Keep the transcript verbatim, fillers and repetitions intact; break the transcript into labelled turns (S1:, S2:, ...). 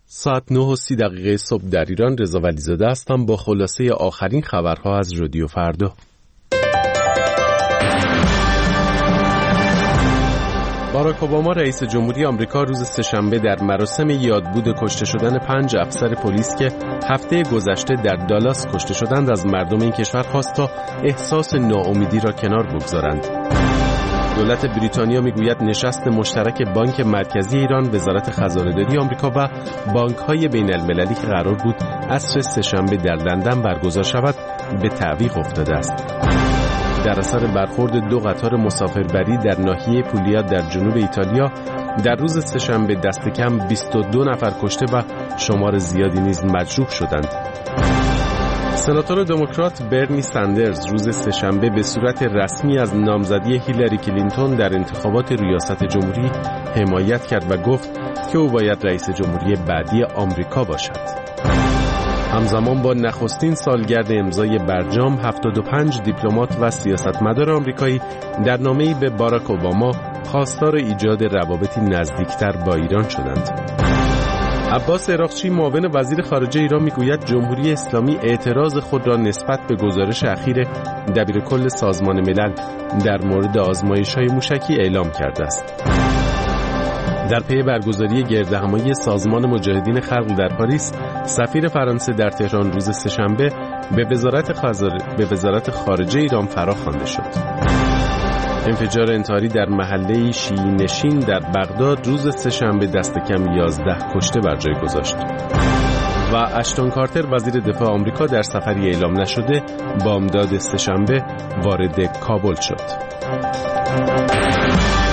S1: ساعت نه و سی دقیقه صبح در ایران. رضا ولیزاده هستم با خلاصه آخرین خبرها از رادیو فردا. باراک اوباما رئیس جمهوری آمریکا روز سه‌شنبه در مراسم یادبود کشته شدن پنج افسر پلیس که هفته گذشته در دالاس کشته شدند از مردم این کشور خواست تا احساس ناامیدی را کنار بگذارند. دولت بریتانیا میگوید نشست مشترک بانک مرکزی ایران، وزارت خزانه‌داری آمریکا و بانک‌های بین‌المللی که قرار بود عصر سه‌شنبه در لندن برگزار شود به تعویق افتاده است. در اثر برخورد دو قطار مسافربری در ناحیه پولیا در جنوب ایتالیا در روز سه‌شنبه دست کم بیست و دو نفر کشته و شمار زیادی نیز مجروح شدند. سناتور دموکرات برنی ساندرز روز سه‌شنبه به صورت رسمی از نامزدی هیلاری کلینتون در انتخابات ریاست جمهوری حمایت کرد و گفت که او باید رئیس جمهوری بعدی آمریکا باشد. همزمان با نخستین سالگرد امضای برجام، هفتاد و پنج دیپلمات و سیاستمدار آمریکایی در نامه‌ای به باراک اوباما خواستار ایجاد روابطی نزدیکتر با ایران شدند. عباس عراقچی معاون وزیر خارجه ایران میگوید جمهوری اسلامی اعتراض خود را نسبت به گزارش اخیر دبیرکل سازمان ملل در مورد آزمایش‌های موشکی اعلام کرده است. در پی برگزاری گردهمایی سازمان مجاهدین خلق در پاریس، سفیر فرانسه در تهران روز سه‌شنبه به وزارت خزار... به وزارت خارجه ایران فراخوانده شد. انفجار انتحاری در محله شیعی نشین در بغداد روز سه‌شنبه دست کم یازده کشته بر جای گذاشت. و اشتون کارتر وزیر دفاع آمریکا در سفری اعلام نشده بامداد سه‌شنبه وارد کابل شد.